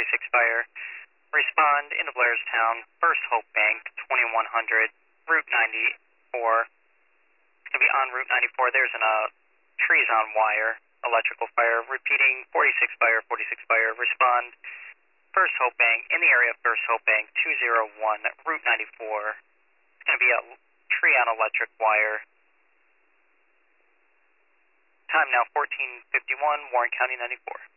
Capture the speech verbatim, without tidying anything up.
forty-six fire. Respond into Blairstown, First Hope Bank, twenty-one hundred, Route ninety-four. It's going to be on Route ninety-four. There's an uh, trees on wire, electrical fire. Repeating, forty-six fire, forty-six fire. Respond, First Hope Bank, in the area of First Hope Bank, two oh one, Route ninety-four. It's going to be a tree on electric wire. Time now fourteen fifty-one, Warren County ninety-four.